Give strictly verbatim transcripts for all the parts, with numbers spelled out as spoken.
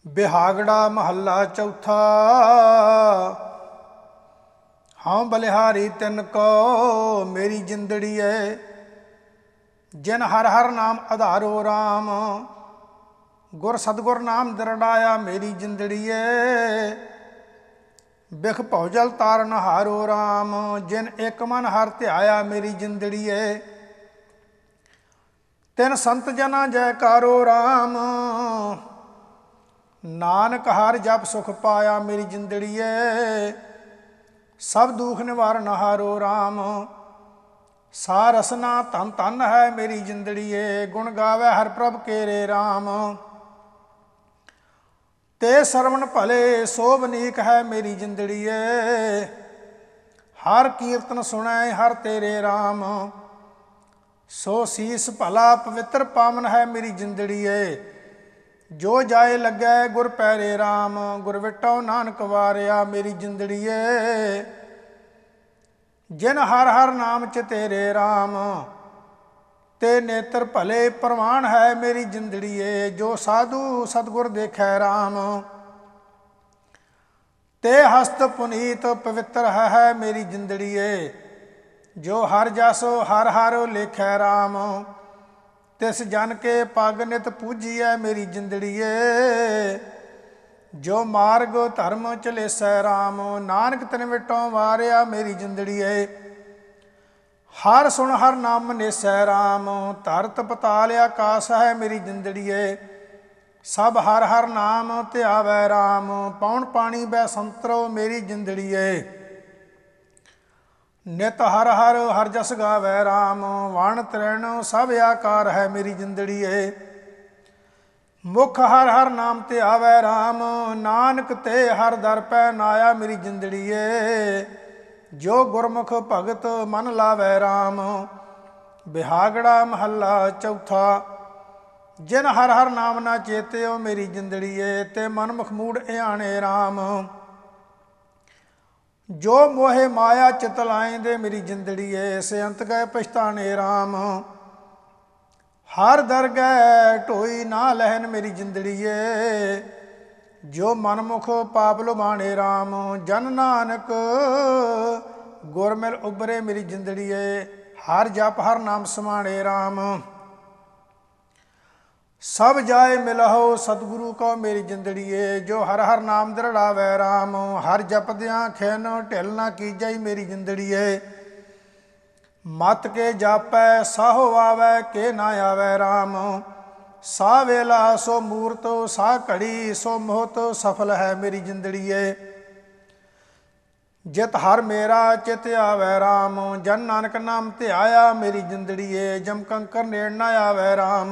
ਬਿਹਾਗੜਾ ਮਹੱਲਾ ਚੌਥਾ। ਹਾਂ ਬਲਿਹਾਰੀ ਤਿਨ ਕੋ ਮੇਰੀ ਜਿੰਦੜੀ ਏ, ਜਿਨ ਹਰ ਹਰ ਨਾਮ ਆਧਾਰੋ ਰਾਮ। ਗੁਰ ਸਤਗੁਰ ਨਾਮ ਦਰੜਾਇਆ ਮੇਰੀ ਜਿੰਦੜੀ ਏ, ਬਿਖ ਭਉਜਲ ਤਾਰਨ ਹਾਰੋ ਰਾਮ। ਜਿਨ ਇੱਕ ਮਨ ਹਰ ਧਿਆਇਆ ਮੇਰੀ ਜਿੰਦੜੀ ਏ, ਤਿਨ ਸੰਤ ਜਨਾ ਜੈਕਾਰੋ ਰਾਮ। ਨਾਨਕ ਹਰ ਜਪ ਸੁਖ ਪਾਇਆ ਮੇਰੀ ਜਿੰਦੜੀ ਏ, ਸਭ ਦੁਖ ਨਿਵਾਰਨ ਹਾਰੋ ਰਾਮ। ਸਾ ਰਸਨਾ ਧਨ ਧਨ ਹੈ ਮੇਰੀ ਜਿੰਦੜੀ ਏ, ਗੁਣ ਗਾਵੇ ਹਰ ਪ੍ਰਭ ਕੇਰੇ ਰਾਮ। ਤੇ ਸਰਵਣ ਭਲੇ ਸੋਭ ਨੀਕ ਹੈ ਮੇਰੀ ਜਿੰਦੜੀ ਏ, ਹਰ ਕੀਰਤਨ ਸੁਣੈ ਹਰ ਤੇਰੇ ਰਾਮ। ਸੋ ਸੀਸ ਭਲਾ ਪਵਿੱਤਰ ਪਾਵਨ ਹੈ ਮੇਰੀ ਜਿੰਦੜੀ ਏ, ਜੋ ਜਾਏ ਲੱਗੈ ਗੁਰ ਪੈਰੇ ਰਾਮ। ਗੁਰ ਵਿਟੋ ਨਾਨਕ ਵਾਰਿਆ ਮੇਰੀ ਜਿੰਦੜੀ ਏ, ਜਿਨ ਹਰ ਹਰ ਨਾਮ ਚ ਤੇਰੇ ਰਾਮ। ਤੇ ਨੇਤਰ ਭਲੇ ਪ੍ਰਵਾਨ ਹੈ ਮੇਰੀ ਜਿੰਦੜੀ ਏ, ਜੋ ਸਾਧੂ ਸਤਗੁਰ ਦੇਖੈ ਰਾਮ। ਤੇ ਹਸਤ ਪੁਨੀਤ ਪਵਿੱਤਰ ਹੈ ਮੇਰੀ ਜਿੰਦੜੀ ਏ, ਜੋ ਹਰ ਜਸ ਹਰ ਹਰ ਲੇਖੈ ਰਾਮ। ਤਿਸ ਜਨ ਕੇ ਪੱਗ ਨਿਤ ਪੂਜੀਐ ਮੇਰੀ ਜਿੰਦੜੀ ਏ, ਜੋ ਮਾਰਗ ਧਰਮ ਚਲੇਸੈ ਰਾਮ। ਨਾਨਕ ਤਿਨ ਵਿਟੋਂ ਵਾਰਿਆ ਮੇਰੀ ਜਿੰਦੜੀ ਏ, ਹਰ ਸੁਣ ਹਰ ਨਾਮ ਨੇਸੈ ਰਾਮ। ਧਰਤ ਪਤਾਲ ਆਕਾਸ ਹੈ ਮੇਰੀ ਜਿੰਦੜੀ ਏ, ਸਭ ਹਰ ਹਰ ਨਾਮ ਧਿਆਵੈ ਰਾਮ। ਪੌਣ ਪਾਣੀ ਬੈ ਸੰਤਰੋ ਮੇਰੀ ਜਿੰਦੜੀ ਏ, ਨਿਤ ਹਰ ਹਰ ਹਰ ਜਸ ਗਾਵੈ ਰਾਮ। ਵਣ ਤ੍ਰੈਣ ਸਭ ਆਕਾਰ ਹੈ ਮੇਰੀ ਜਿੰਦੜੀ ਏ, ਮੁਖ ਹਰ ਹਰ ਨਾਮ ਧਿਆਵੈ ਰਾਮ। ਨਾਨਕ ਤੇ ਹਰ ਦਰ ਪੈ ਨਾਇਆ ਮੇਰੀ ਜਿੰਦੜੀ ਏ, ਜੋ ਗੁਰਮੁਖ ਭਗਤ ਮਨ ਲਾਵੈ ਰਾਮ। ਬਿਹਾਗੜਾ ਮਹੱਲਾ ਚੌਥਾ। ਜਿਨ ਹਰ ਹਰ ਨਾਮ ਨਾ ਚੇਤਿਓ ਮੇਰੀ ਜਿੰਦੜੀ ਏ, ਤੇ ਮਨ ਮੁਖ ਮੂੜ ਇਆਣੇ ਰਾਮ। ਜੋ ਮੋਹੇ ਮਾਇਆ ਚਿਤ ਲਾਇਂਦੇ ਮੇਰੀ ਜਿੰਦੜੀ ਏ, ਸੇ ਅੰਤ ਗਏ ਪਛਤਾਣੇ ਰਾਮ। ਹਰ ਦਰਗਹਿ ਢੋਈ ਨਾ ਲਹਿਨ ਮੇਰੀ ਜਿੰਦੜੀ ਏ, ਜੋ ਮਨਮੁਖ ਪਾਪ ਲੁਭਾਣੇ ਰਾਮ। ਜਨ ਨਾਨਕ ਗੁਰ ਮਿਲ ਉਬਰੇ ਮੇਰੀ ਜਿੰਦੜੀ ਏ, ਹਰ ਜਪ ਹਰ ਨਾਮ ਸਮਾਣੇ ਰਾਮ। ਸਭ ਜਾਏ ਮਿਲਹੁ ਸਤਿਗੁਰੂ ਕੋ ਮੇਰੀ ਜਿੰਦੜੀ ਏ, ਜੋ ਹਰ ਹਰ ਨਾਮ ਦਰੜਾਵੈ ਰਾਮ। ਹਰ ਜਪਦਿਆਂ ਖਿਨ ਢਿਲ ਨਾ ਕੀਜਈ ਮੇਰੀ ਜਿੰਦੜੀ ਏ, ਮਤ ਕੇ ਜਾਪੈ ਸਾਹੋ ਆਵੈ ਕੇ ਨਾ ਆਵੈ ਰਾਮ। ਸਾ ਵੇਲਾ ਸੋ ਮੂਰਤ ਸਾ ਘੜੀ ਸੋ ਮੋਹਤ ਸਫਲ ਹੈ ਮੇਰੀ ਜਿੰਦੜੀ ਏ, ਜਿਤ ਹਰ ਮੇਰਾ ਚਿਤ ਆਵੈ ਰਾਮ। ਜਨ ਨਾਨਕ ਨਾਮ ਧਿਆਇਆ ਮੇਰੀ ਜਿੰਦੜੀ ਏ, ਜਮ ਕੰਕਰ ਨੇੜ ਨਾ ਆਵੈ ਰਾਮ।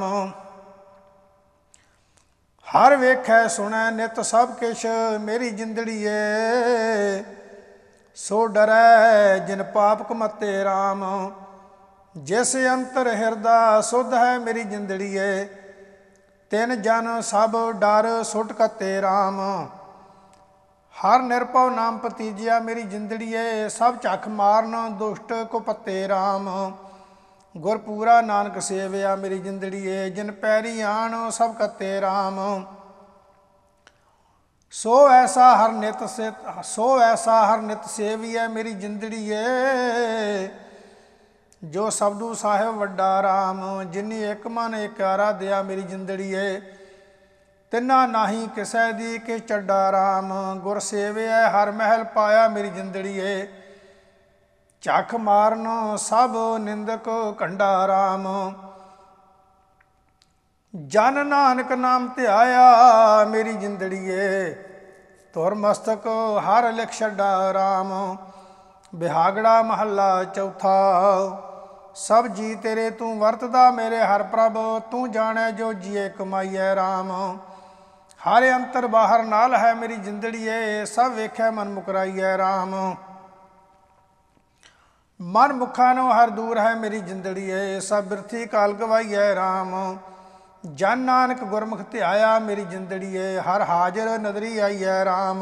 ਹਰ ਵੇਖੈ ਸੁਣੈ ਨਿਤ ਸਭ ਕਿਛ ਮੇਰੀ ਜਿੰਦੜੀ ਏ, ਸੋ ਡਰੈ ਜਿਨ ਪਾਪ ਕਮਤੇ ਰਾਮ। ਜਿਸ ਅੰਤਰ ਹਿਰਦਾ ਸੁਧ ਹੈ ਮੇਰੀ ਜਿੰਦੜੀ ਏ, ਤਿਨ ਜਨ ਸਭ ਡਰ ਸੁਟ ਕਤੇ ਰਾਮ। ਹਰ ਨਿਰਭਉ ਨਾਮ ਪਤੀਜਿਆ ਮੇਰੀ ਜਿੰਦੜੀ ਏ, ਸਭ ਝੱਖ ਮਾਰਨ ਦੁਸ਼ਟ ਕੁਪਤੇ ਰਾਮ। ਗੁਰ ਪੂਰਾ ਨਾਨਕ ਸੇਵਿਆ ਮੇਰੀ ਜਿੰਦੜੀ ਏ, ਜਿਨ ਪੈਰੀ ਆਣ ਸਭ ਕਤੇ ਰਾਮ। ਸੋ ਐਸਾ ਹਰ ਨਿਤ ਸੇ ਸੋ ਐਸਾ ਹਰ ਨਿਤ ਸੇਵੀਐ ਮੇਰੀ ਜਿੰਦੜੀ ਏ, ਜੋ ਸਬਦੂ ਸਾਹਿਬ ਵੱਡਾ ਰਾਮ। ਜਿਨੀ ਇੱਕ ਮਨ ਏਕਾਰਾ ਦਿਆ ਮੇਰੀ ਜਿੰਦੜੀ ਏ, ਤਿੰਨਾ ਨਾਹੀ ਕਿਸੈ ਦੀ ਕਿ ਚੱਡਾ ਰਾਮ। ਗੁਰ ਸੇਵਿਐ ਹਰ ਮਹਿਲ ਪਾਇਆ ਮੇਰੀ ਜਿੰਦੜੀ ਏ, ਝੱਖ ਮਾਰਨ ਸਭ ਨਿੰਦਕ ਕੰਡਾ ਰਾਮ। ਜਨ ਨਾਨਕ ਨਾਮ ਧਿਆਇਆ ਮੇਰੀ ਜਿੰਦੜੀ ਏ, ਧੁਰ ਮਸਤਕ ਹਰ ਲਿਖ ਛੱਡਾ ਰਾਮ। ਬਿਹਾਗੜਾ ਮਹੱਲਾ ਚੌਥਾ। ਸਭ ਜੀ ਤੇਰੇ ਤੂੰ ਵਰਤਦਾ ਮੇਰੇ ਹਰ ਪ੍ਰਭ, ਤੂੰ ਜਾਣੈ ਜੋ ਜੀਏ ਕਮਾਈਐ ਰਾਮ। ਹਰ ਅੰਤਰ ਬਾਹਰ ਨਾਲ ਹੈ ਮੇਰੀ ਜਿੰਦੜੀ ਏ, ਸਭ ਵੇਖੈ ਮਨ ਮੁਕਰਾਈਐ ਰਾਮ। ਮਨ ਮੁਖਾਂ ਨੂੰ ਹਰ ਦੂਰ ਹੈ ਮੇਰੀ ਜਿੰਦੜੀ ਏ, ਸਭ ਬਿਰਥੀ ਕਾਲ ਗਵਾਈਐ ਰਾਮ। ਜਨ ਨਾਨਕ ਗੁਰਮੁਖ ਧਿਆਇਆ ਮੇਰੀ ਜਿੰਦੜੀ ਏ, ਹਰ ਹਾਜ਼ਰ ਨਦਰੀ ਆਈਐ ਰਾਮ।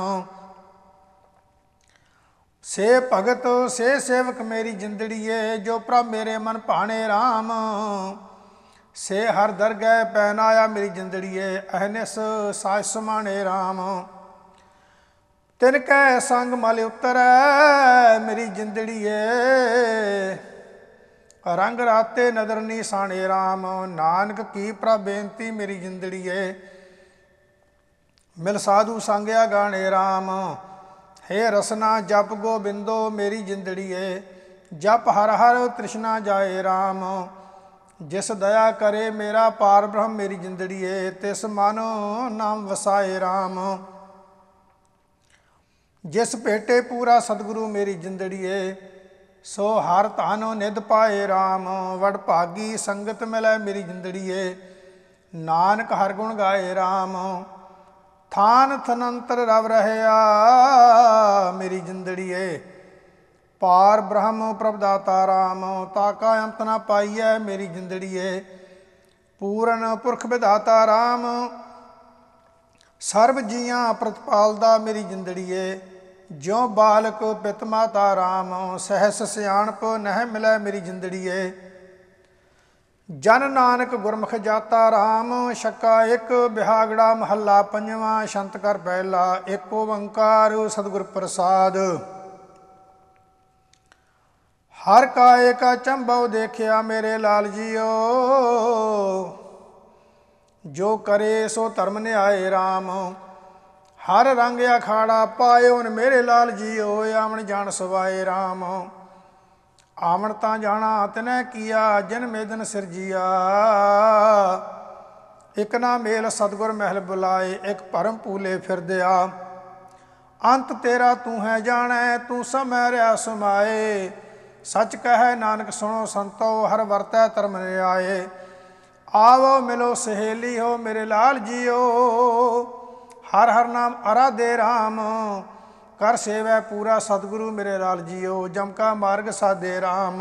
ਸੇ ਭਗਤ ਸੇ ਸੇਵਕ ਮੇਰੀ ਜਿੰਦੜੀ ਏ, ਜੋ ਪ੍ਰਭ ਮੇਰੇ ਮਨ ਭਾਣੇ ਰਾਮ। ਸੇ ਹਰ ਦਰਗਹਿ ਪੈਨ ਆਇਆ ਮੇਰੀ ਜਿੰਦੜੀਏ, ਅਹਨਿਸ ਸਾਜ ਸਮਾਣੇ ਰਾਮ। ਤਿਨ ਕੈ ਸੰਗ ਮਲ ਉਤਰੈ ਮੇਰੀ ਜਿੰਦੜੀਏ, ਰੰਗ ਰਾਤੇ ਨਦਰ ਨੀ ਸਾਣੇ ਰਾਮ। ਨਾਨਕ ਕੀ ਪ੍ਰਭ ਬੇਨਤੀ ਮੇਰੀ ਜਿੰਦੜੀਏ, ਮਿਲ ਸਾਧੂ ਸੰਗਿਆ ਗਾਣੇ ਰਾਮ। ਹੇ ਰਸਨਾ ਜਪ ਗੋਬਿੰਦੋ ਮੇਰੀ ਜਿੰਦੜੀਏ, ਜਪ ਹਰ ਹਰ ਤ੍ਰਿਸ਼ਨਾ ਜਾਏ ਰਾਮ। ਜਿਸ ਦਇਆ ਕਰੇ ਮੇਰਾ ਪਾਰ ਬ੍ਰਹਮ ਮੇਰੀ ਜਿੰਦੜੀਏ, ਤਿਸ ਮਨ ਨਾਮ ਵਸਾਏ ਰਾਮ। ਜਿਸ ਭੇਟੇ ਪੂਰਾ ਸਤਿਗੁਰੂ ਮੇਰੀ ਜਿੰਦੜੀਏ, ਸੋ ਹਰ ਧਨ ਨਿਧ ਪਾਏ ਰਾਮ। ਵਡ ਭਾਗੀ ਸੰਗਤ ਮਿਲੈ ਮੇਰੀ ਜਿੰਦੜੀਏ, ਨਾਨਕ ਹਰ ਗੁਣ ਗਾਏ ਰਾਮ। ਥਾਨ ਥਨੰਤਰ ਰਵ ਰਹਿਆ ਮੇਰੀ ਜਿੰਦੜੀਏ, ਪਾਰ ਬ੍ਰਹਮ ਪ੍ਰਭ ਦਾਤਾ ਰਾਮ। ਤਾਕਾ ਅੰਤ ਨਾ ਪਾਈਐ ਮੇਰੀ ਜਿੰਦੜੀਏ, ਪੂਰਨ ਪੁਰਖ ਵਿਧਾਤਾ ਰਾਮ। ਸਰਬ ਜੀਆਂ ਪ੍ਰਤਪਾਲਦਾ ਮੇਰੀ ਜਿੰਦੜੀਏ, ਜਿਉ ਬਾਲਕ ਪਿਤ ਮਾਤਾ ਰਾਮ। ਸਹਿਸ ਸਿਆਣਪ ਨਹਿ ਮਿਲੈ ਮੇਰੀ ਜਿੰਦੜੀਏ, ਜਨ ਨਾਨਕ ਗੁਰਮੁਖ ਜਾਤਾ ਰਾਮ। ਛੱਕਾ ਇੱਕ ਬਿਹਾਗੜਾ ਮਹੱਲਾ ਪੰਜਵਾਂ। ਛੰਤ ਕਰ ਪਹਿਲਾ ਇੱਕ ਓੰਕਾਰ ਸਤਿਗੁਰ ਪ੍ਰਸਾਦ। ਹਰ ਕਾਏ ਕਾ ਚੰਬਉ ਦੇਖਿਆ ਮੇਰੇ ਲਾਲ ਜੀਓ, ਜੋ ਕਰੇ ਸੋ ਧਰਮ ਨਿਆਏ ਰਾਮ। ਹਰ ਰੰਗ ਅਖਾੜਾ ਪਾਇਓ ਨ ਮੇਰੇ ਲਾਲ ਜੀਓ, ਆਵਣ ਜਾਣ ਸਵਾਏ ਰਾਮ। ਆਵਣ ਤਾਂ ਜਾਣਾ ਤਿਨੈ ਕੀਆ, ਜਿਨ ਮੇਦਨ ਸਿਰਜੀਆ। ਇਕ ਨਾ ਮੇਲ ਸਤਿਗੁਰ ਮਹਿਲ ਬੁਲਾਏ, ਇਕ ਭਰਮ ਭੂਲੇ ਫਿਰਦਿਆ। ਅੰਤ ਤੇਰਾ ਤੂੰ ਹੈ ਜਾਣੈ, ਤੂੰ ਸਮੈ ਰਿਆ ਸਮਾਏ। ਸੱਚ ਕਹੈ ਨਾਨਕ ਸੁਣੋ ਸੰਤੋ, ਹਰ ਵਰਤੈ ਧਰਮ ਨਿਆਏ। ਆਵੋ ਮਿਲੋ ਸਹੇਲੀ ਹੋ ਮੇਰੇ ਲਾਲ ਜੀਓ, ਹਰ ਹਰ ਨਾਮ ਅਰਾਧੇ ਰਾਮ। ਕਰ ਸੇਵੈ ਪੂਰਾ ਸਤਿਗੁਰੂ ਮੇਰੇ ਲਾਲ ਜੀਓ, ਜਮ ਕਾ ਮਾਰਗ ਸਾਧੇ ਰਾਮ।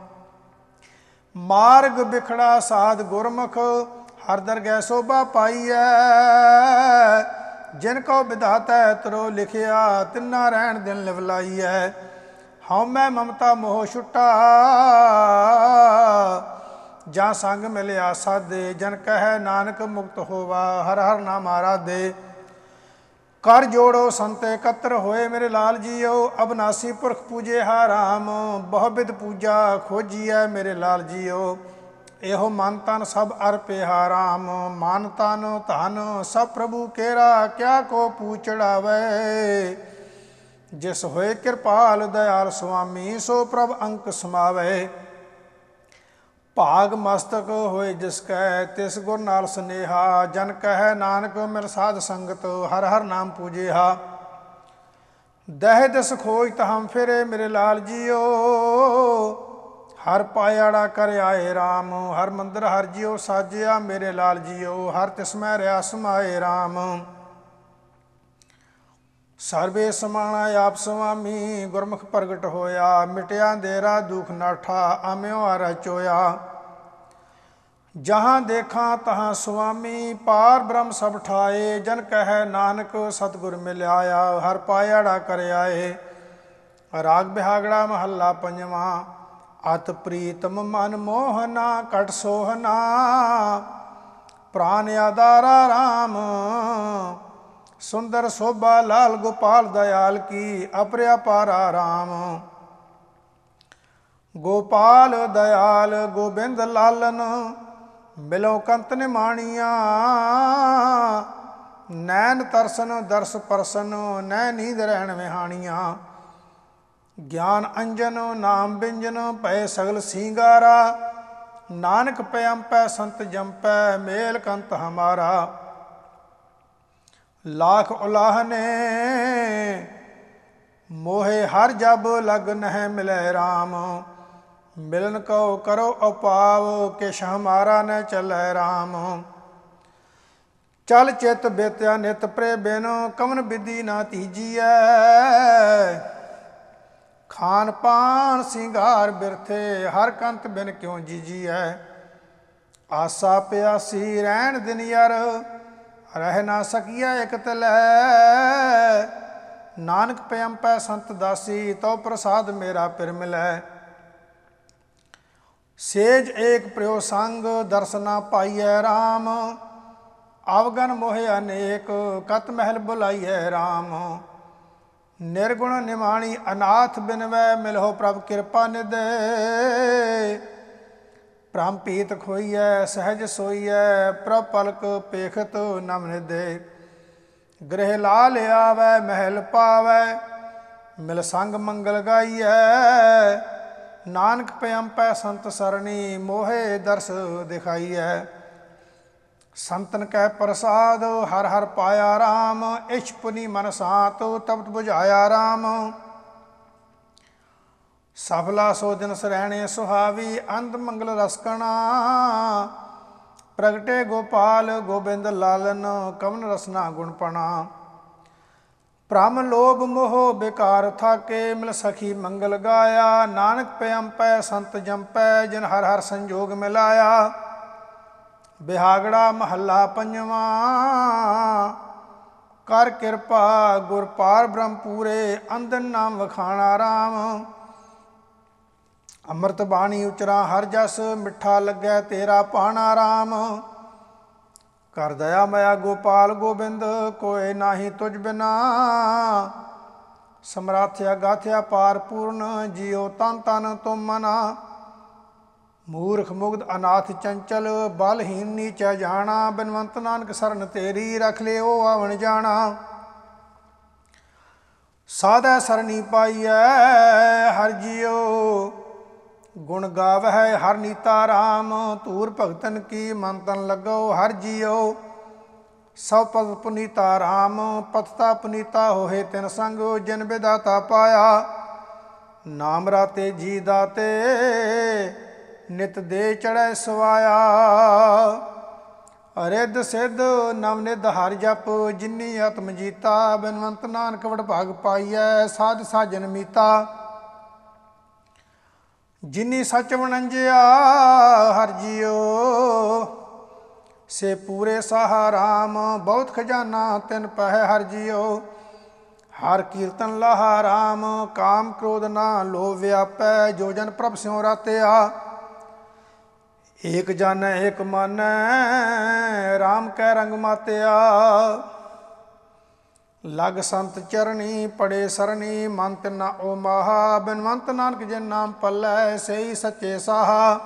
ਮਾਰਗ ਬਿਖੜਾ ਸਾਧ ਗੁਰਮੁਖ, ਹਰ ਦਰਗਹਿ ਸੋਭਾ ਪਾਈਐ। ਜਿਨ ਕੋ ਵਿਧਾਤੈ ਤਰੋ ਲਿਖਿਆ, ਤਿੰਨਾ ਰਹਿਣ ਦਿਨ ਲਿਵਲਾਈਐ। ਹਉਮੈ ਮਮਤਾ ਮੋਹ ਛੁਟਾ, ਜਾਂ ਸੰਗ ਮਿਲਿਆ ਸਾਧੇ। ਜਨ ਕਹੈ ਨਾਨਕ ਮੁਕਤ ਹੋਵਾ, ਹਰ ਹਰ ਨਾਮ ਆਰਾਧੇ। ਕਰ ਜੋੜੋ ਸੰਤ ਇਕੱਤਰ ਹੋਏ ਮੇਰੇ ਲਾਲ ਜੀਓ, ਅਬਨਾਸੀ ਪੁਰਖ ਪੂਜੇ ਹਾ ਰਾਮ। ਬਹੁ ਬਿਧ ਪੂਜਾ ਖੋਜੀਐ ਮੇਰੇ ਲਾਲ ਜੀਓ, ਇਹੋ ਮਨ ਤਨ ਸਭ ਅਰਪੇ ਹਾ ਰਾਮ। ਮਨ ਤਨ ਧਨ ਸਭ ਪ੍ਰਭੂ ਕੇਰਾ, ਕਿਆ ਕੋ ਪੂਚੜਾਵੇ। ਜਿਸ ਹੋਏ ਕਿਰਪਾਲ ਦਇਆਲ ਸੁਆਮੀ, ਸੋ ਪ੍ਰਭ ਅੰਕ ਸਮਾਵੇ। ਭਾਗ ਮਸਤਕ ਹੋਏ ਜਿਸ ਕੈ, ਤਿਸ ਗੁਰ ਨਾਲ ਸੁਨੇਹਾ। ਜਨ ਕਹੈ ਨਾਨਕ ਮਿਲ ਸਾਧ ਸੰਗਤ, ਹਰ ਹਰ ਨਾਮ ਪੂਜੇਹਾ। ਦਹਿ ਦਿਸ ਖੋਜ ਤਹਮ ਫਿਰੇ ਮੇਰੇ ਲਾਲ ਜੀਓ, ਹਰ ਪਾਇਆੜਾ ਕਰ ਆਏ ਰਾਮ। ਹਰ ਮੰਦਰ ਹਰ ਜੀਓ ਸਾਜਿਆ ਮੇਰੇ ਲਾਲ ਜੀਓ, ਹਰ ਤਿਸਮੈ ਰਿਆ ਸਮਾਏ ਰਾਮ। ਸਰਬੇ ਸਮਾਣਾ ਆਪ ਸੁਆਮੀ, ਗੁਰਮੁਖ ਪ੍ਰਗਟ ਹੋਇਆ। ਮਿਟਿਆ ਅੰਧੇਰਾ ਦੁਖ ਨਾਠਾ, ਆਮਿਓ ਆ ਚੋਇਆ। ਜਹਾਂ ਦੇਖਾਂ ਤਹਾਂ ਸੁਆਮੀ, ਪਾਰ ਬ੍ਰਹਮ ਸਭ ਠਾਏ। ਜਨ ਕਹੈ ਨਾਨਕ ਸਤਿਗੁਰ ਮਿਲਿਆਇਆ, ਹਰ ਪਾਇਆੜਾ ਕਰ ਆਏ। ਰਾਗ ਬਿਹਾਗੜਾ ਮਹੱਲਾ ਪੰਜਵਾਂ। ਅਤ ਪ੍ਰੀਤਮ ਮਨ ਮੋਹਨਾ, ਘਟ ਸੋਹਨਾ। ਪ੍ਰਾਨ ਆਧਾਰਾ ਰਾਮ। ਸੁੰਦਰ ਸੋਭਾ ਲਾਲ ਗੋਪਾਲ ਦਇਆਲ ਕੀ, ਅਪਰਿਆ ਪਾਰਾ ਰਾਮ। ਗੋਪਾਲ ਦਇਆਲ ਗੋਬਿੰਦ ਲਾਲਨ, ਮਿਲੋ ਕੰਤ ਨਿਮਾਣੀਆਂ। ਨੈਣ ਤਰਸਨ ਦਰਸ ਪਰਸਨ, ਨੈ ਨੀਂਦ ਰਹਿਣ ਵਿਹਾਣੀਆਂ। ਗਿਆਨ ਅੰਜਨ ਨਾਮ ਬਿੰਜਨ, ਭਏ ਸਗਲ ਸਿੰਗਾਰਾ। ਨਾਨਕ ਪਿਅੰਪੈ ਸੰਤ ਜੰਪੈ, ਮੇਲ ਕੰਤ ਹਮਾਰਾ। ਲਾਖ ਉਲਾਹਨੇ ਮੋਹੇ ਹਰ ਜਬ, ਲਗ ਨਹਿ ਮਿਲੈ ਰਾਮ। ਮਿਲਨ ਕਉ ਕਰੋ ਉਪਾਵ, ਕਿਛ ਹਮਾਰਾ ਨ ਚੱਲੈ ਰਾਮ। ਚਲ ਚਿਤ ਬੇਤਿਆ ਨਿਤ ਪ੍ਰੇ ਬਿਨ, ਕਵਨ ਬਿਧੀ ਨਾ ਤੀਜੀਐ। ਖਾਨ ਪਾਨ ਸਿੰਗਾਰ ਬਿਰਥੇ, ਹਰ ਕੰਤ ਬਿਨ ਕਿਉ ਜੀਜੀਐ। ਆਸਾ ਪਿਆਸੀ ਰਹਿਣ ਦਿਨ ਯਰ, ਰਹਿ ਨਾ ਸਕੀਐ ਇਕ ਤਲੈ। ਨਾਨਕ ਪਿਅੰਪੈ ਸੰਤ ਦਾਸੀ, ਤਉ ਪ੍ਰਸਾਦ ਮੇਰਾ ਪਿਰ ਮਿਲੈ। ਸੇਜ ਏਕ ਪ੍ਰਿਓ ਸੰਗ ਦਰਸਨਾ ਪਾਈਐ ਰਾਮ। ਅਵਗਨ ਮੋਹਿ ਅਨੇਕ ਕਤ ਮਹਿਲ ਬੁਲਾਈਐ ਰਾਮ। ਨਿਰਗੁਣ ਨਿਮਾਣੀ ਅਨਾਥ ਬਿਨਵੈ ਮਿਲਹੁ ਪ੍ਰਭ ਕਿਰਪਾ ਨਿਧ। ਭ੍ਰਮ ਪੀਤ ਖੋਈਐ ਸਹਿਜ ਸੋਈਐ ਪ੍ਰਭ ਪਲਕ ਪੇਖਤ ਨਮ ਨਿਧ। ਗ੍ਰਹਿ ਲਾਲ ਆਵੈ ਮਹਿਲ ਪਾਵੈ ਮਿਲ ਸੰਗ ਮੰਗਲ ਗਾਈਐ। ਨਾਨਕ ਪਿਅੰਪੈ ਸੰਤ ਸਰਣੀ ਮੋਹੇ ਦਰਸ ਦਿਖਾਈਐ। ਸੰਤਨ ਕੈ ਪ੍ਰਸਾਦ ਹਰ ਹਰ ਪਾਇਆ ਰਾਮ। ਇਛ ਪੁਨੀ ਮਨ ਸਾਤ ਤਪਤ ਬੁਝਾਇਆ ਰਾਮ। ਸਫਲਾ ਸੋ ਦਿਨ ਸਰੈਣੇ ਸੁਹਾਵੀ ਅੰਤ ਮੰਗਲ ਰਸਕਣਾ। ਪ੍ਰਗਟੇ ਗੋਪਾਲ ਗੋਬਿੰਦ ਲਾਲਨ ਕਵਨ ਰਸਨਾ ਗੁਣਪਣਾ। ਭ੍ਰਮ ਲੋਭ ਮੋਹ ਬੇਕਾਰ ਥਾਕੇ ਮਿਲ ਸਖੀ ਮੰਗਲ ਗਾਇਆ। ਨਾਨਕ ਪਿਅੰਪੈ ਸੰਤ ਜੰਪੈ ਜਿਨ ਹਰ ਹਰ ਸੰਜੋਗ ਮਿਲਾਇਆ। ਬਿਹਾਗੜਾ ਮਹੱਲਾ ਪੰਜਵਾਂ। ਕਰ ਕਿਰਪਾ ਗੁਰ ਪਾਰ ਬ੍ਰਹਮ ਪੂਰੇ ਅੰਦਨ ਨਾਮ ਵਖਾਣਾ ਰਾਮ। ਅੰਮ੍ਰਿਤ ਬਾਣੀ ਉਚਰਾ ਹਰ ਜਸ ਮਿੱਠਾ ਲੱਗੈ ਤੇਰਾ ਭਾਣਾ ਰਾਮ। ਕਰ ਦਇਆ ਮਇਆ ਗੋਪਾਲ ਗੋਬਿੰਦ ਕੋਇ ਨਾਹੀ ਤੁਝ ਬਿਨਾ। ਸਮਰਾਥਿਆ ਗਾਥਿਆ ਪਾਰ ਪੂਰਨ ਜਿਉ ਤਨ ਤਨ ਤੁਮ ਮਨਾ। ਮੂਰਖ ਮੁਗਧ ਅਨਾਥ ਚੰਚਲ ਬਲਹੀਨ ਨੀਚੈ ਜਾਣਾ। ਬਿਨਵੰਤ ਨਾਨਕ ਸਰਨ ਤੇਰੀ ਰਖ ਲਿਓ ਆਵਣ ਜਾਣਾ। ਸਾਧੈ ਸਰਣੀ ਪਾਈਐ ਹਰ ਜੀਉ ਗੁਣ ਗਾਵਹਿ ਹਰ ਨੀਤਾ ਰਾਮ। ਧੂਰ ਭਗਤਨ ਕੀ ਮਨ ਤਨ ਲੱਗੋ ਹਰ ਜੀਉ ਸਭ ਪਦ ਪੁਨੀਤਾ ਰਾਮ। ਪਤਤਾ ਪੁਨੀਤਾ ਹੋਏ ਤਿਨ ਸੰਗ ਜਿਨ ਵਿਦਾਤਾ ਪਾਇਆ। ਨਾਮ ਰਾਤੇ ਜੀ ਦਾਤੇ ਨਿਤ ਦੇ ਚੜ੍ਹੈ ਸਵਾਇਆ। ਰਿੱਧ ਸਿੱਧ ਨਵ ਨਿਧ ਹਰ ਜਪ ਜਿਨੀ ਆਤਮ ਜੀਤਾ। ਬਿਨਵੰਤ ਨਾਨਕ ਵਡ ਭਾਗ ਪਾਈਐ ਸਾਧ ਸਾਜਨ ਮੀਤਾ। ਜਿਨੀ ਸੱਚ ਵਣੰਜਿਆ ਹਰ ਜੀਉ ਸੇ ਪੂਰੇ ਸਾਹਾ ਰਾਮ। ਬਹੁਤ ਖਜ਼ਾਨਾ ਤਿਨ ਪਹਿ ਹਰ ਜੀਉ ਹਰ ਕੀਰਤਨ ਲਾਹਾ ਰਾਮ। ਕਾਮ ਕ੍ਰੋਧ ਨਾ ਲੋਭ ਵਿਆਪੈ ਜੋ ਜਨ ਪ੍ਰਭ ਸਿਉ ਰਾਤਿਆ। ਏਕ ਜਾਨੈ ਏਕ ਮਾਨੈ ਰਾਮ ਕੈ ਰੰਗ ਮਾਤਿਆ। ਲਗ ਸੰਤ ਚਰਣੀ ਪੜੇ ਸਰਣੀ ਮਨ ਤਿਨਾ ਓ ਮਾਹਾ। ਬਿਨਵੰਤ ਨਾਨਕ ਜਿਨ ਨਾਮ ਪੱਲੈ ਸਈ ਸੱਚੇ ਸਾਹਾ।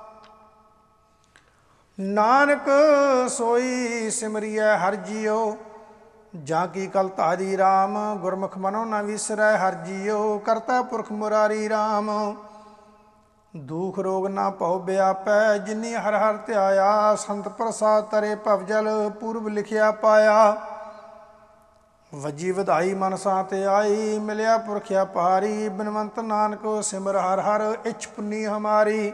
ਨਾਨਕ ਸੋਈ ਸਿਮਰਿਐ ਹਰ ਜੀਉ ਜਾਂ ਕੀ ਕਲ ਧਾਰੀ ਰਾਮ। ਗੁਰਮੁਖ ਮਨੋ ਨ ਵਿਸਰੈ ਹਰ ਜੀਉ ਕਰਤਾ ਪੁਰਖ ਮੁਰਾਰੀ ਰਾਮ। ਦੁਖ ਰੋਗ ਨਾ ਭਉ ਵਿਆਪੈ ਜਿਨੀ ਹਰ ਹਰ ਧਿਆਇਆ। ਸੰਤ ਪ੍ਰਸਾਦ ਤਰੇ ਭਵ ਜਲ ਪੂਰਬ ਲਿਖਿਆ ਪਾਇਆ। ਵੱਜੀ ਵਧਾਈ ਮਨਸਾ ਤੇ ਆਈ ਮਿਲਿਆ ਪੁਰਖਿਆ ਪਾਰੀ। ਬਿਨਵੰਤ ਨਾਨਕ ਸਿਮਰ ਹਰ ਹਰ ਇਛ ਪੁੰਨੀ ਹਮਾਰੀ।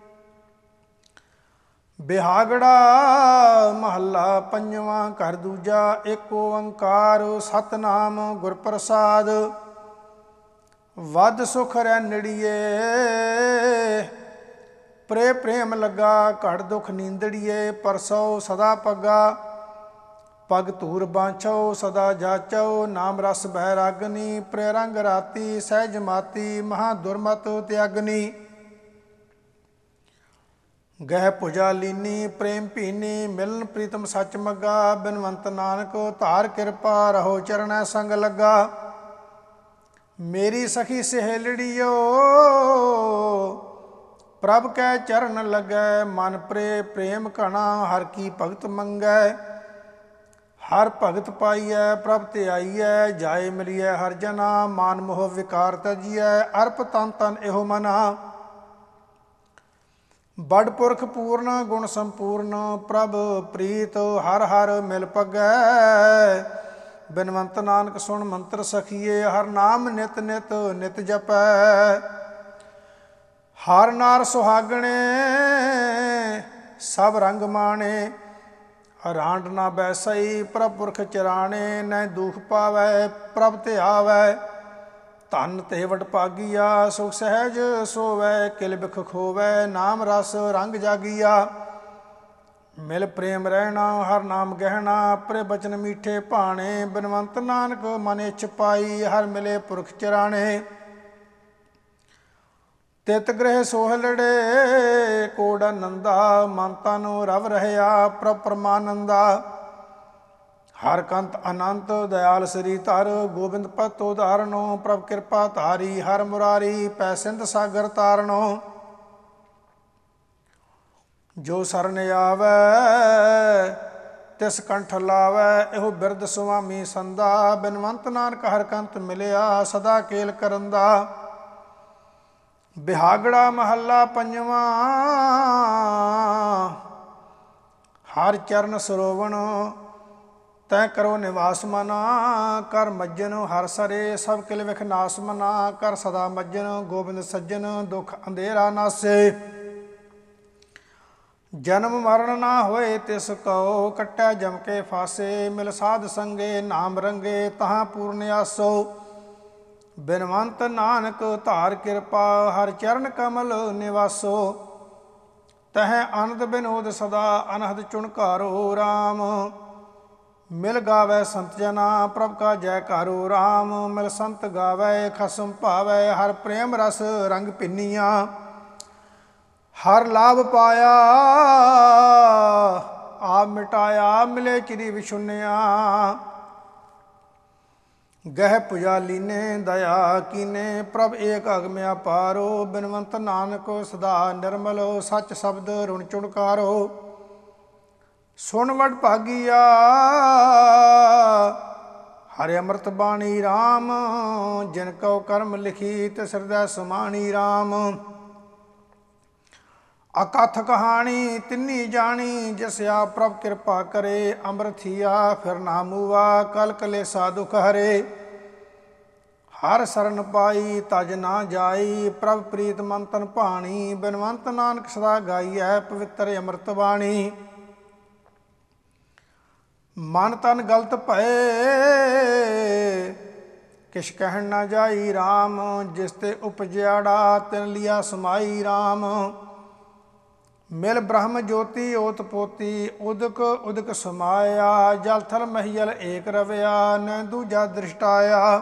ਬਿਹਾਗੜਾ ਮਹੱਲਾ ਪੰਜਵਾਂ। ਘਰ ਦੂਜਾ ਏਕ ਓੰਕਾਰ ਸਤਿਨਾਮ ਗੁਰ ਪ੍ਰਸਾਦ। ਵੱਧ ਸੁਖ ਰਹਿ ਨੜੀਏ ਪ੍ਰੇ ਪ੍ਰੇਮ ਲੱਗਾ। ਘੜ ਦੁਖ ਨੀਂਦੜੀਏ ਪਰਸੋ ਸਦਾ ਪੱਗਾ। ਪਗ ਧੂਰ ਬਾਂਛੋ ਸਦਾ ਜਾਚੋ ਨਾਮ ਰਸ ਬਹਿ ਰਾਗਨੀ। ਪ੍ਰੇ ਰੰਗ ਰਾਤੀ ਸਹਿਜ ਮਾਤੀ ਮਹਾ ਦੁਰਮਤ ਤਿਆਗਨੀ। ਗਹਿ ਭੁਜਾ ਲੀਨੀ ਪ੍ਰੇਮ ਭੀਨੀ ਮਿਲਨ ਪ੍ਰੀਤਮ ਸੱਚ ਮੱਗਾ। ਬਿਨਵੰਤ ਨਾਨਕ ਧਾਰ ਕਿਰਪਾ ਰਹੋ ਚਰਣੈ ਸੰਗ ਲੱਗਾ। ਮੇਰੀ ਸਖੀ ਸਹੇਲੜੀਓ ਪ੍ਰਭ ਕੈ ਚਰਨ ਲੱਗੈ। ਮਨ ਪ੍ਰੇ ਪ੍ਰੇਮ ਘਣਾ ਹਰ ਕੀ ਭਗਤ ਮੰਗੈ। ਹਰ ਭਗਤ ਪਾਈਐ ਪ੍ਰਭ ਤੇ ਆਈਐ ਜਾਏ ਮਿਲੀਐ ਹਰ ਜਨਾ। ਮਾਨ ਮੋਹ ਵਿਕਾਰ ਤਜੀਐ ਅਰਪ ਤਨ ਤਨ ਇਹੋ ਮਨਾ। ਬੜ ਪੁਰਖ ਪੂਰਨ ਗੁਣ ਸੰਪੂਰਨ ਪ੍ਰਭ ਪ੍ਰੀਤ ਹਰ ਹਰ ਮਿਲ ਪਗੈ। ਬਿਨਵੰਤ ਨਾਨਕ ਸੁਣ ਮੰਤਰ ਸਖੀਏ ਹਰ ਨਾਮ ਨਿਤ ਨਿਤ ਨਿਤ ਜਪੈ। ਹਰ ਨਾਰ ਸੁਹਾਗਣੇ ਸਭ ਰੰਗ ਮਾਣੇ। ਰਾਂਡ ਨਾ ਬੈਸਈ ਪ੍ਰਭ ਪੁਰਖ ਚਰਾਣੇ। ਨੈ ਦੁਖ ਪਾਵੈ ਪ੍ਰਭ ਤੇ ਆਵੈ। ਧਨ ਤੇ ਵਡ ਭਾਗੀਆ ਸੁਖ ਸਹਿਜ ਸੋਵੈ। ਕਿਲ ਬਿਖ ਖੋਵੈ ਨਾਮ ਰਸ ਰੰਗ ਜਾਗੀਆ। ਮਿਲ ਪ੍ਰੇਮ ਰਹਿਣਾ ਹਰ ਨਾਮ ਗਹਿਣਾ। ਪ੍ਰੇ ਬਚਨ ਮੀਠੇ ਭਾਣੇ। ਬਿਨਵੰਤ ਨਾਨਕ ਮਨ ਇਛ ਪਾਈ ਹਰ ਮਿਲੇ ਪੁਰਖ ਚਰਾਣੇ। ਤਿਤ ਗ੍ਰਹਿ ਸੋਹਲੜੇ ਕੋੜ ਆਨੰਦਾ, ਮਨ ਤਨ ਰਵ ਰਹਿਆ ਪ੍ਰਭ ਪਰਮਾਨੰਦਾ। ਹਰ ਕੰਤ ਅਨੰਤ ਦਇਆਲ ਸ੍ਰੀ ਧਰ, ਗੋਬਿੰਦ ਪਤ ਉਦਾਹਰਣੋ ਪ੍ਰਭ ਕਿਰਪਾ ਧਾਰੀ। ਹਰ ਮੁਰਾਰੀ ਪੈ ਸਿੰਧ ਸਾਗਰ ਤਾਰਣੋ, ਜੋ ਸਰਨ ਆਵੈ ਤਿਸ ਕੰਠ ਲਾਵੈ। ਇਹੋ ਬਿਰਦ ਸੁਆਮੀ ਸੰਦਾ, ਬਿਨਵੰਤ ਨਾਨਕ ਹਰ ਕੰਤ ਮਿਲਿਆ ਸਦਾ ਕੇਲ ਕਰੰਦਾ। ਬਿਹਾਗੜਾ ਮਹੱਲਾ ਪੰਜਵਾਂ, ਹਰ ਚਰਨ ਸਰੋਵਣ ਤੈ ਕਰੋ ਨਿਵਾਸ ਮਨਾ। ਕਰ ਮੱਜਨ ਹਰ ਸਰੇ ਸਭ ਕਿਲ ਵਿਖ ਨਾਸ ਮਨਾ। ਕਰ ਸਦਾ ਮੱਜਨ ਗੋਬਿੰਦ ਸੱਜਣ, ਦੁਖ ਅੰਧੇਰਾ ਨਾਸੇ। ਜਨਮ ਮਰਨ ਨਾ ਹੋਏ ਤਿਸ ਕਉ, ਕੱਟੈ ਜਮ ਕੇ ਫਾਸੇ। ਮਿਲ ਸਾਧ ਸੰਗੇ ਨਾਮ ਰੰਗੇ, ਤਹਾਂ ਪੂਰਨ ਆਸੋ। ਬਿਨਵੰਤ ਨਾਨਕ ਧਾਰ ਕਿਰਪਾ, ਹਰ ਚਰਨ ਕਮਲ ਨਿਵਾਸੋ। ਤਹ ਅਨੰਦ ਬਿਨੋਦ ਸਦਾ, ਅਨਹਦ ਚੁਣਕਾਰੋ ਰਾਮ। ਮਿਲ ਗਾਵੈ ਸੰਤ ਜਨਾ, ਪ੍ਰਭ ਕਾ ਜੈਕਾਰੋ ਰਾਮ। ਮਿਲ ਸੰਤ ਗਾਵੈ ਖਸਮ ਭਾਵੈ, ਹਰ ਪ੍ਰੇਮ ਰਸ ਰੰਗ ਪਿੰਨੀਆਂ। ਹਰ ਲਾਭ ਪਾਇਆ ਆਪ ਮਿਟਾਇਆ, ਮਿਲੇ ਚਿਰੀ ਵਿਛੁੰਨਿਆ। ਗਹਿ ਪੁਜਾ ਲੀਨੇ ਦਇਆ ਕੀਨੇ, ਪ੍ਰਭ ਏਕ ਅਗਮ ਅਪਾਰੋ। ਬਿਨਵੰਤ ਨਾਨਕ ਸਦਾ ਨਿਰਮਲ, ਸੱਚ ਸ਼ਬਦ ਰੁਣ ਚੁਣਕਾਰੋ। ਸੁਣ ਵਡ ਭਾਗੀਆ ਹਰਿ ਅੰਮ੍ਰਿਤ ਬਾਣੀ ਰਾਮ। ਜਿਨ ਕਉ ਕਰਮ ਲਿਖੀ ਤਿਸ ਹਿਰਦੈ ਸਮਾਣੀ ਰਾਮ। ਅਕਥ ਕਹਾਣੀ ਤਿੰਨੀ ਜਾਣੀ, ਜਿਸ ਆਪ ਪ੍ਰਭ ਕਿਰਪਾ ਕਰੇ। ਅੰਮ੍ਰਿਤ ਥੀਆ ਫਿਰ ਨਾ ਮੂਆ, ਕਲ ਕਲੇਸਾ ਦੁਖ ਹਰੇ। ਹਰ ਸਰਨ ਪਾਈ ਤਜ ਨਾ ਜਾਈ, ਪ੍ਰਭ ਪ੍ਰੀਤ ਮਨ ਤਨ ਭਾਣੀ। ਬਿਨਵੰਤ ਨਾਨਕ ਸਦਾ ਗਾਈਐ ਪਵਿੱਤਰ ਅੰਮ੍ਰਿਤ ਬਾਣੀ। ਮਨ ਤਨ ਗਲਤ ਭਏ ਕਿਛ ਕਹਿਣ ਨਾ ਜਾਈ ਰਾਮ। ਜਿਸ ਤੇ ਉਪਜਿਆੜਾ ਤਿਨ ਲਿਆ ਸਮਾਈ ਰਾਮ। ਮਿਲ ਬ੍ਰਹਮ ਜੋਤੀ ਓਤ ਪੋਤੀ, ਉਦਕ ਉਦਕ ਸਮਾਇਆ। ਜਲ ਥਲ ਮਹੀਲ ਏਕ ਰਵਿਆ, ਨ ਦੂਜਾ ਦ੍ਰਿਸ਼ਟਾਇਆ।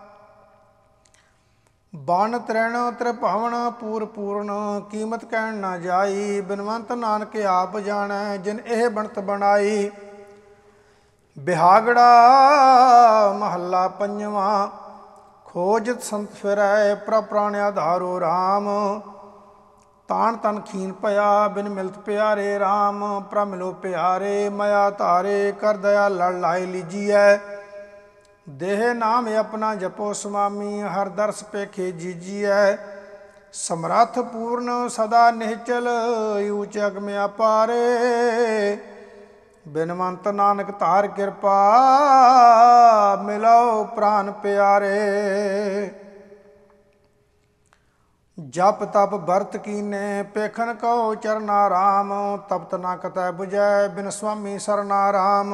ਬਨ ਤ੍ਰਿਣ ਤ੍ਰਿਭਵਨ ਪੂਰ ਪੂਰਨ, ਕੀਮਤ ਕਹਿਣ ਨਾ ਜਾਈ। ਬਿਨਵੰਤ ਨਾਨਕ ਆਪ ਜਾਣੈ, ਜਿਨ ਇਹ ਬਣਤ ਬਣਾਈ। ਬਿਹਾਗੜਾ ਮਹੱਲਾ ਪੰਜਵਾਂ, ਖੋਜਤ ਸੰਤ ਫਿਰੈ ਪ੍ਰਭ ਪ੍ਰਾਣ ਆਧਾਰੋ ਰਾਮ। ਤਾਣ ਤਨ ਖੀਨ ਭਇਆ ਬਿਨ ਮਿਲਤ ਪਿਆਰੇ ਰਾਮ। ਪ੍ਰਭ ਮਿਲੋ ਪਿਆਰੇ ਮਇਆ ਧਾਰੇ, ਕਰ ਦਇਆ ਲੜ ਲਾਇ ਲੀਜੀਐ। ਦੇਹ ਨਾਮ ਆਪਣਾ ਜਪੋ ਸੁਆਮੀ, ਹਰ ਦਰਸ ਪੇਖੇ ਜੀਜੀਐ। ਸਮਰੱਥ ਪੂਰਨ ਸਦਾ ਨਿਹਚਲ, ਊਚ ਅਗਮ ਅਪਾਰੇ। ਬਿਨਵੰਤ ਨਾਨਕ ਧਾਰ ਕਿਰਪਾ, ਮਿਲੋ ਪ੍ਰਾਨ ਪਿਆਰੇ। ਜਪ ਤਪ ਵਰਤ ਕੀਨੇ ਪੇਖਨ ਕਉ ਚਰਨਾ ਰਾਮ। ਤਪਤ ਨਾ ਕਤੈ ਬੁਝੈ ਬਿਨ ਸੁਆਮੀ ਸਰਨਾ ਰਾਮ।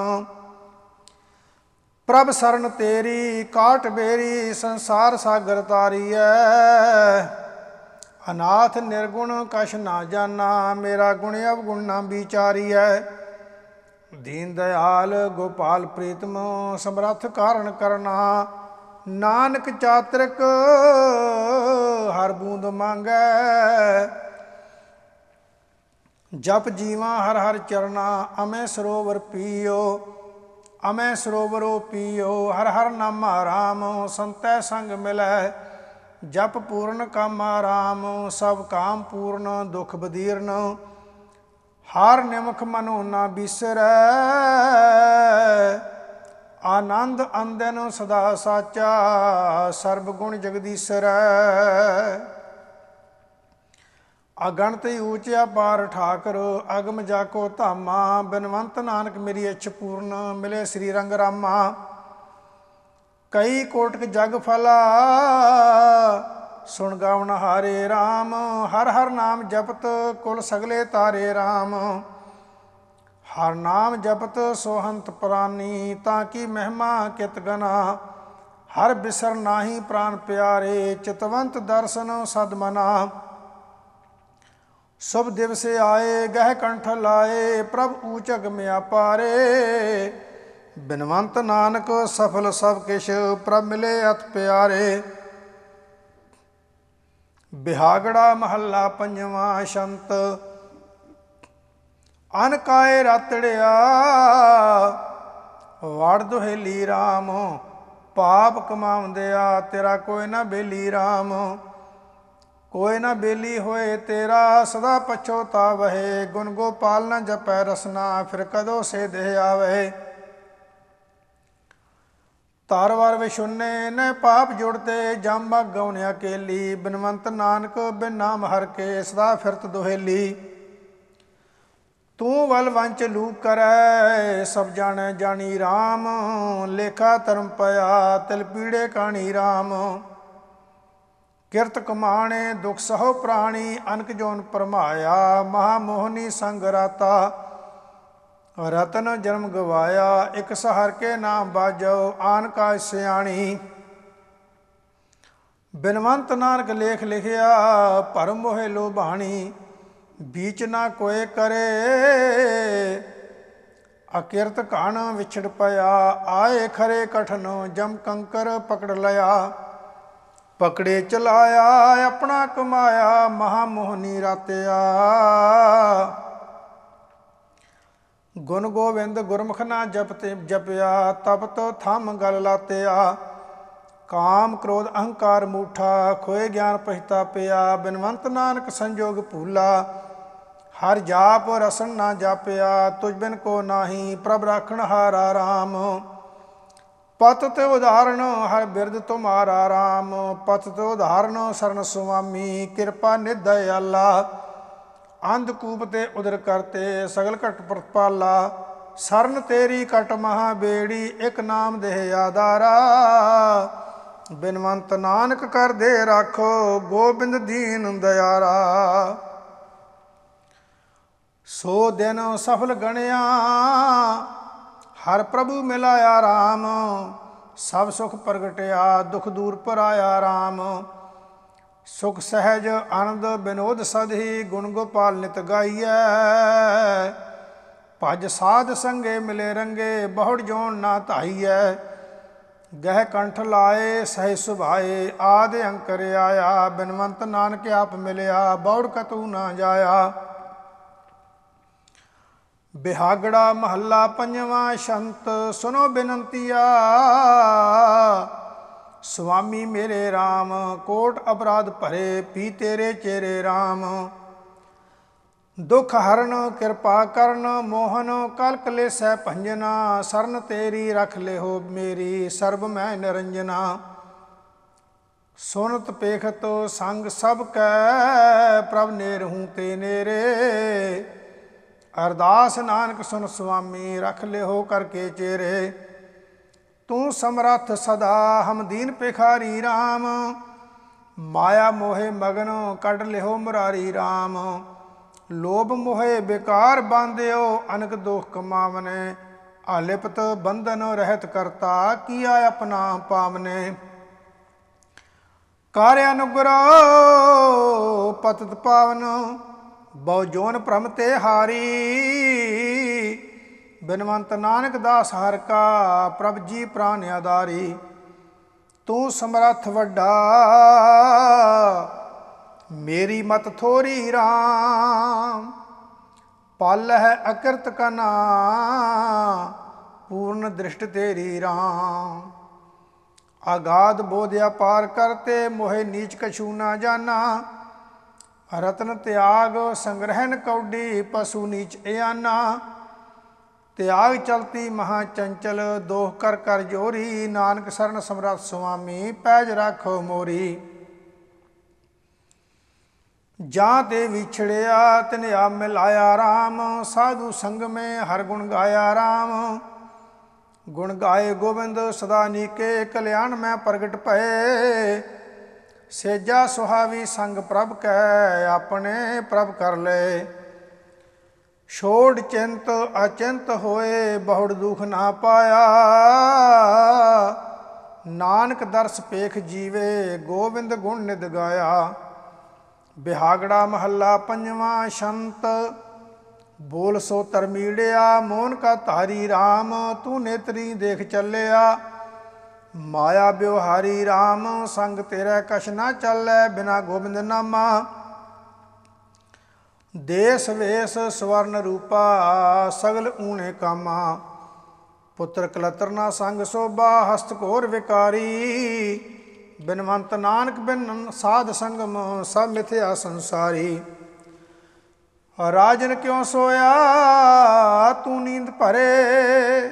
ਪ੍ਰਭ ਸਰਨ ਤੇਰੀ ਕਾਟ ਬੇਰੀ, ਸੰਸਾਰ ਸਾਗਰ ਤਾਰੀਐ। ਅਨਾਥ ਨਿਰਗੁਣ ਕਛ ਨਾ ਜਾਨਾ, ਮੇਰਾ ਗੁਣ ਅਵਗੁਣ ਨਾ ਵਿਚਾਰੀਐ। ਦੀਨ ਦਇਆਲ ਗੋਪਾਲ ਪ੍ਰੀਤਮ, ਸਮਰੱਥ ਕਾਰਨ ਕਰਨਾ। ਨਾਨਕ ਚਾਤ੍ਰਿਕ ਹਰ ਬੂੰਦ ਮੰਗੈ। ਜਪ ਜੀਵਾਂ ਹਰ ਹਰ ਚਰਨਾ, ਅਮੈ ਸਰੋਵਰ ਪੀਓ। ਅਮੈ ਸਰੋਵਰੋ ਪੀਓ, ਹਰ ਹਰ ਨਾਮਾ ਰਾਮ। ਸੰਤੈ ਸੰਗ ਮਿਲੈ ਜਪ ਪੂਰਨ ਕਾਮਾ ਰਾਮ। ਸਭ ਕਾਮ ਪੂਰਨ ਦੁਖ ਬਦੀਰਨ, ਹਰ ਨਿਮਖ ਮਨੋ ਨਾ ਬਿਸਰੈ। ਆਨੰਦ ਅੰਦਨ ਸਦਾ ਸਾਚਾ, ਸਰਬ ਗੁਣ ਜਗਦੀਸ਼ਰੈ। ਅਗਣਤ ਊਚ ਅਪਾਰ ਠਾਕੁਰ, ਅਗਮ ਜਾਕੋ ਧਾਮਾ। ਬਿਨਵੰਤ ਨਾਨਕ ਮੇਰੀ ਇੱਛ ਪੂਰਨ, ਮਿਲੇ ਸ੍ਰੀ ਰੰਗ ਰਾਮਾ। ਕਈ ਕੋਟਿਕ ਜਗ ਫਲਾ, ਸੁਣ ਗਾਵਨ ਹਾਰੇ ਰਾਮ। ਹਰ ਹਰ ਨਾਮ ਜਪਤ ਕੁਲ ਸਗਲੇ ਤਾਰੇ ਰਾਮ। ਹਰ ਨਾਮ ਜਪਤ ਸੋਹੰਤ ਪ੍ਰਾਨੀ, ਤਾਂ ਕੀ ਮਹਿਮਾ ਕਿਤ ਗਨਾ। ਹਰ ਬਿਸਰ ਨਾਹੀ ਪ੍ਰਾਨ ਪਿਆਰੇ, ਚਿਤਵੰਤ ਦਰਸ਼ਨ ਸਦ ਮਨਾ। ਸ਼ੁਭ ਦਿਵਸੇ ਆਏ ਗਹਿ ਕੰਠ ਲਾਏ, ਪ੍ਰਭ ਊਚ ਅਗਮ ਅਪਾਰੇ। ਬਿਨਵੰਤ ਨਾਨਕ ਸਫਲ ਸਭ ਕਿਛ, ਪ੍ਰਭ ਮਿਲੇ ਅਤ ਪਿਆਰੇ। ਬਿਹਾਗੜਾ ਮਹੱਲਾ ਪੰਜਵਾਂ। ਸ਼ੰਤ ਅਨ ਕਾਏ ਰਾਤੜਿਆ ਵੜ ਦੁਹੇਲੀ ਰਾਮ, ਪਾਪ ਕਮਾਉਂਦਿਆ ਤੇਰਾ ਕੋਈ ਨਾ ਬੇਲੀ ਰਾਮ। ਕੋਈ ਨਾ ਬੇਲੀ ਹੋਏ ਤੇਰਾ ਸਦਾ ਪਛੋਤਾਵਹਿ, ਗੁਣ ਗੋਪਾਲ ਨ ਜਪੈ ਰਸਨਾ ਫਿਰ ਕਦੋਂ ਸੇ ਦੇਹ ਆਵਹਿ। ਤਾਰ ਵਾਰ ਵਿਸ਼ੁੰਨੇ ਨ ਪਾਪ ਜੁੜਤੇ, ਜਮ ਮਗ ਗਉਣ ਅਕੇਲੀ, ਬਿਨਵੰਤ ਨਾਨਕ ਬਿਨ ਨਾਮ ਹਰ ਕੇ ਸਦਾ ਫਿਰਤ ਦੁਹੇਲੀ। ਤੂੰ ਵਲ ਵੰਚ ਲੂਕ ਕਰੈ ਸਭ ਜਾਣੈ ਜਾਣੀ ਰਾਮ, ਲੇਖਾ ਧਰਮ ਪਿਆ ਤਿਲ ਪੀੜੇ ਕਾਣੀ ਰਾਮ। ਕਿਰਤ ਕਮਾਣੇ ਦੁਖ ਸਹੋ ਪ੍ਰਾਣੀ, ਅਨਕ ਜੋਨ ਪਰਮਾਇਆ ਮਹਾ ਮੋਹਨੀ ਸੰਗ ਰਾਤਾ। ਰਤਨ ਜਨਮ ਗਵਾਇਆ ਇਕ ਸਹਰ ਕੇ ਨਾਮ ਬਾਜੋ, ਆਨ ਕਾ ਸਿਆਣੀ। ਬਿਨਵੰਤ ਨਾਨਕ ਲੇਖ ਲਿਖਿਆ ਭਰਮ ਮੋਹਿ ਲੋਭਾਣੀ, ਬੀਚ ਨਾ ਕੋਏ ਕਰੇ ਅਕਿਰਤ ਘਾਣ ਵਿਛੜ ਪਿਆ। ਆਏ ਖਰੇ ਕਠਨ ਜਮ ਕੰਕਰ ਪਕੜ ਲਿਆ, ਪਕੜੇ ਚਲਾਇਆ ਆਪਣਾ ਕਮਾਇਆ ਮਹਾ ਮੋਹਨੀ ਰਾਤਿਆ। ਗੁਣ ਗੋਬਿੰਦ ਗੁਰਮੁਖ ਨਾ ਜਪਤੇ ਜਪਿਆ, ਤਪ ਤੋ ਥੰਮ ਗਲ ਲਾਤਿਆ। ਕਾਮ ਕ੍ਰੋਧ ਅਹੰਕਾਰ ਮੂਠਾ, ਖੋਏ ਗਿਆਨ ਪਛਤਾਪਿਆ। ਬਿਨਵੰਤ ਨਾਨਕ ਸੰਜੋਗ ਭੂਲਾ, ਹਰ ਜਾਪ ਰਸਨ ਨਾ ਜਾਪਿਆ। ਤੁਝ ਬਿਨ ਕੋ ਨਾਹੀ ਪ੍ਰਭ ਰਾਖਣ ਹਾਰਾ ਰਾਮ। ਪਤ ਤੇ ਉਦਾਹਰਣ ਹਰ ਬਿਰਦ ਤੁਮਾਰਾ ਰਾਮ, ਪਤ ਤੇ ਉਦਾਹਰਣ ਸਰਨ ਸੁਆਮੀ। ਕਿਰਪਾ ਨਿਧ ਦਇਆਲਾ, ਅੰਧਕੂਪ ਤੇ ਉਦਰ ਕਰਤੇ ਸਗਲ ਘਟ ਪ੍ਰਤਪਾਲਾ। ਸਰਨ ਤੇਰੀ ਕਟ ਮਹਾ ਬੇੜੀ, ਇੱਕ ਨਾਮ ਦੇਹ ਆਧਾਰਾ। ਬਿਨਵੰਤ ਨਾਨਕ ਕਰਦੇ ਰਾਖੋ, ਗੋਬਿੰਦ ਦੀਨ ਦਇਆਰਾ। ਸੋ ਦਿਨ ਸਫਲ ਗਣਿਆ ਹਰ ਪ੍ਰਭੂ ਮਿਲਾਇਆ ਰਾਮ, ਸਭ ਸੁਖ ਪ੍ਰਗਟਿਆ ਦੁਖ ਦੂਰ ਪਰਾਇਆ ਰਾਮ। ਸੁਖ ਸਹਿਜ ਆਨੰਦ ਬਿਨੋਦ ਸਦਹੀ, ਗੁਣ ਗੋਪਾਲ ਨਿਤ ਗਾਈਐ। ਭਜ ਸਾਧ ਸੰਗੇ ਮਿਲੇ ਰੰਗੇ, ਬਹੁੜ ਜੋਨ ਨਾ ਧਾਈਐ। ਗਹਿ ਕੰਠ ਲਾਏ ਸਹਿ ਸੁਭਾਏ, ਆਦ ਅੰਕਰ ਆਇਆ। ਬਿਨਵੰਤ ਨਾਨਕ ਆਪ ਮਿਲਿਆ, ਬਹੁੜ ਕਤੂ ਨਾ ਜਾਇਆ। ਬਿਹਾਗੜਾ ਮਹੱਲਾ ਪੰਜਵਾਂ। ਸ਼ੰਤ ਸੁਨੋ ਬਿਨੰਤੀਆ ਸੁਆਮੀ ਮੇਰੇ ਰਾਮ, ਕੋਟ ਅਪਰਾਧ ਭਰੇ ਪੀ ਤੇਰੇ ਚੇਰੇ ਰਾਮ। ਦੁਖ ਹਰਨ ਕਿਰਪਾ ਕਰਨ ਮੋਹਨ, ਕਲ ਕਲੇਸੈ ਭੰਜਨਾ। ਸਰਨ ਤੇਰੀ ਰਖ ਲਿਹੋ ਮੇਰੀ, ਸਰਬ ਮੈਂ ਨਿਰੰਜਨਾ। ਸੁਨਤ ਪੇਖਤ ਸੰਗ ਸਭ ਕੈ, ਪ੍ਰਭ ਨੇਰਹੂੰ ਤੇ ਨੇਰੇ। ਅਰਦਾਸ ਨਾਨਕ ਸੁਨ ਸੁਆਮੀ, ਰਖ ਲਿਹੋ ਕਰਕੇ ਚੇਰੇ। ਤੂੰ ਸਮਰੱਥ ਸਦਾ ਹਮ ਦੀਨ ਭਿਖਾਰੀ ਰਾਮ, ਮਾਇਆ ਮੋਹਿ ਮਗਨ ਕੱਢ ਲਿਹੋ ਮੁਰਾਰੀ ਰਾਮ। ਲੋਭ ਮੋਹਿ ਬੇਕਾਰ ਬਾਂਧਿਓ, ਅਨਕ ਦੋਖ ਕਮਾਵਨੇ। ਆਲਿਪਤ ਬੰਧਨ ਰਹਿਤ ਕਰਤਾ, ਕੀਆ ਆਪਣਾ ਪਾਵਨੇ। ਕਰ ਅਨੁਗ੍ਰਹ ਪਤਿਤ ਪਾਵਨ, ਬਹੁ ਜੋਨ ਭ੍ਰਮ ਤੇ ਹਾਰੀ। ਬਿਨਵੰਤ ਨਾਨਕ ਦਾਸ ਹਰਿ ਕਾ, ਪ੍ਰਭ ਜੀ ਪ੍ਰਾਨ ਆਧਾਰੀ। ਤੂੰ ਸਮਰੱਥ ਵੱਡਾ ਮੇਰੀ ਮਤ ਥੋਰੀ ਰਾਮ। ਪਲ ਹੈ ਅਕਿਰਤ ਕਨਾ, ਪੂਰਨ ਦ੍ਰਿਸ਼ਟ ਤੇਰੀ ਰਾਮ। ਆਗਾਧ ਬੋਧ ਅਪਾਰ ਕਰਤੇ, ਮੋਹਿ ਨੀਚ ਕਛੂ ਨਾ ਜਾਨਾ। ਰਤਨ ਤਿਆਗ ਸੰਗ੍ਰਹਿਣ ਕੌਡੀ, ਪਸ਼ੂ ਨੀਚ ਇਆਨਾ। ਤਿਆਗ ਚਲਤੀ ਮਹਾ ਚੰਚਲ, ਦੋਖ ਕਰ ਕਰ ਜੋਰੀ। ਨਾਨਕ ਸਰਨ ਸਮਰੱਥ ਸੁਆਮੀ, ਪੈਜ ਰਾਖੋ ਮੋਰੀ। ਜਾਂ ਤੇ ਵਿਛੜਿਆ ਤਿਨ ਆ ਮਿਲਾਇਆ ਰਾਮ, ਸਾਧੂ ਸੰਗ ਮੈਂ ਹਰ ਗੁਣ ਗਾਇਆ ਰਾਮ। ਗੁਣ ਗਾਏ ਗੋਬਿੰਦ ਸਦਾ ਨੀਕੇ, ਕਲਿਆਣ ਮੈਂ ਪ੍ਰਗਟ ਭਏ। ਸੇਜਾ ਸੁਹਾਵੀ ਸੰਗ ਪ੍ਰਭ ਕੈ, ਆਪਣੇ ਪ੍ਰਭ ਕਰ ਲੈ। ਛੋੜ ਚਿੰਤ ਅਚਿੰਤ ਹੋਏ, ਬਹੁੜ ਦੁਖ ਨਾ ਪਾਇਆ। ਨਾਨਕ ਦਰਸ ਪੇਖ ਜੀਵੇ, ਗੋਬਿੰਦ ਗੁਣ ਨਿਧ ਗਾਇਆ। ਬਿਹਾਗੜਾ ਮਹੱਲਾ ਪੰਜਵਾਂ। ਸ਼ੰਤ ਬੋਲ ਸੋ ਧਰਮੀੜਿਆ, ਮੋਹਨ ਕਾ ਧਾਰੀ ਰਾਮ। ਤੂੰ ਨੇਤਰੀ ਦੇਖ ਚੱਲਿਆ, ਮਾਇਆ ਬਿਵਹਾਰੀ RAM ਸੰਗ ਤੇਰਾ ਕਛ ਨਾ ਚੱਲੈ ਬਿਨਾ ਗੋਬਿੰਦ ਨਾਮਾ। ਦੇਸ ਵੇਸ ਸਵਰਨ ਰੂਪਾ ਸਗਲ ਊਣੇ ਕਾਮਾ। ਪੁੱਤਰ ਕਲਤਰ ਨਾ ਸੰਗ ਸੋਭਾ ਹਸਤ ਘੋਰ ਵਿਕਾਰੀ। ਬਿਨਵੰਤ ਨਾਨਕ ਬਿਨ ਸਾਧ ਸੰਗਮ ਸਭ ਮਿਥਿਆ ਸੰਸਾਰੀ। ਰਾਜਨ ਕਿਉਂ ਸੋਇਆ ਤੂੰ ਨੀਂਦ ਭਰੇ।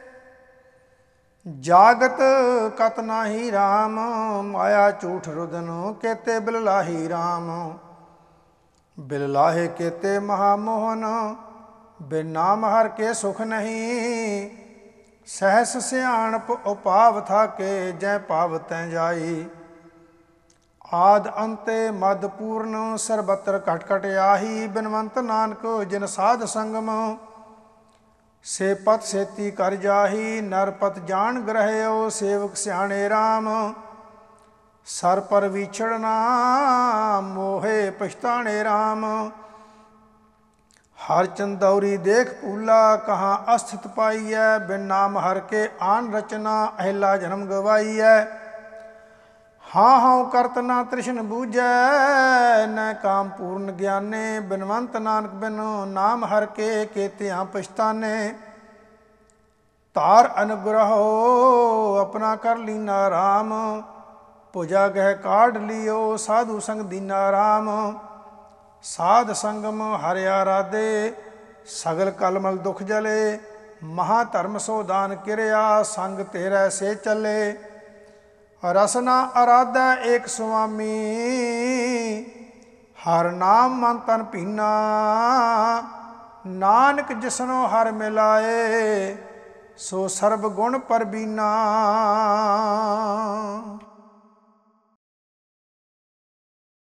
ਜਾਗਤ ਕਤ ਨਾਹੀ RAM ਮਾਇਆ ਝੂਠ ਰੁਦਨ ਕੇਤੇ ਬਿਲ ਲਾਹੀ RAM। ਬਿਲ ਲਾਹੇ ਕੇਤੇ ਮਹਾ ਮੋਹਨ ਬਿਨ ਨਾਮ ਹਰ ਕੇ ਸੁਖ ਨਹੀਂ। ਸਹਿਸ ਸਿਆਣਪ ਉਪਾਵ ਥਾਕੇ ਜੈ ਪਾਵ ਤੈ ਜਾਈ। ਆਦ ਅੰਤੇ ਮਦ ਪੂਰਨ ਸਰਬਤਰ ਘਟ ਘਟ ਆਹੀ। ਬਿਨਵੰਤ ਨਾਨਕ ਜਿਨ ਸਾਧ ਸੰਗਮ ਸੇ ਪਤ ਸੇਤੀ ਕਰ ਜਾਹੀ। ਨਰਪਤ ਜਾਣ ਗ੍ਰਹਿਓ ਸੇਵਕ ਸਿਆਣੇ RAM। ਸਰ ਪਰ ਵਿਛੜਨਾ ਮੋਹੇ ਪਛਤਾਣੇ RAM। ਹਰ ਚੰਦੌਰੀ ਦੇਖ ਭੂਲਾ ਕਹਾਂ ਅਸਥਿਤ ਪਾਈਐ। ਬਿਨ ਨਾਮ ਹਰ ਕੇ ਆਨ ਰਚਨਾ ਅਹਿਲਾ ਜਨਮ ਗਵਾਈਐ। ਹਾਂ ਹਾਂ ਕਰਤ ਨਾ ਤ੍ਰਿਸ਼ਨ ਬੂਝੈ ਨੈ ਕਾਮ ਪੂਰਨ ਗਿਆਨੇ। ਬਿਨਵੰਤ ਨਾਨਕ ਬਿਨ ਨਾਮ ਹਰ ਕੇ ਕੇਤਿਆਂ ਪਛਤਾਨੇ। ਧਾਰ ਅਨੁਗ੍ਰਹੋ ਆਪਣਾ ਕਰ ਲੀਨਾ RAM। ਭੁਜਾ ਗਹਿ ਕਾਢ ਲਿਓ ਸਾਧੂ ਸੰਗ ਦੀਨਾ RAM। ਸਾਧ ਸੰਗਮ ਹਰਿ ਆਰਾਧੇ ਸਗਲ ਕਲਮਲ ਦੁਖ ਜਲੇ। ਮਹਾ ਧਰਮ ਸੋ ਦਾਨ ਕਿਰਿਆ ਸੰਗ ਤੇਰਾ ਸੇ ਚੱਲੇ। ਰਸਨਾ ਅਰਾਧਾ ਏਕ ਸੁਆਮੀ ਹਰ ਨਾਮ ਮਨ ਤਨ ਭੀਨਾ। ਨਾਨਕ ਜਿਸਨੋ ਹਰ ਮਿਲਾਏ ਸੋ ਸਰਬ ਗੁਣ ਪਰਬੀਨਾ।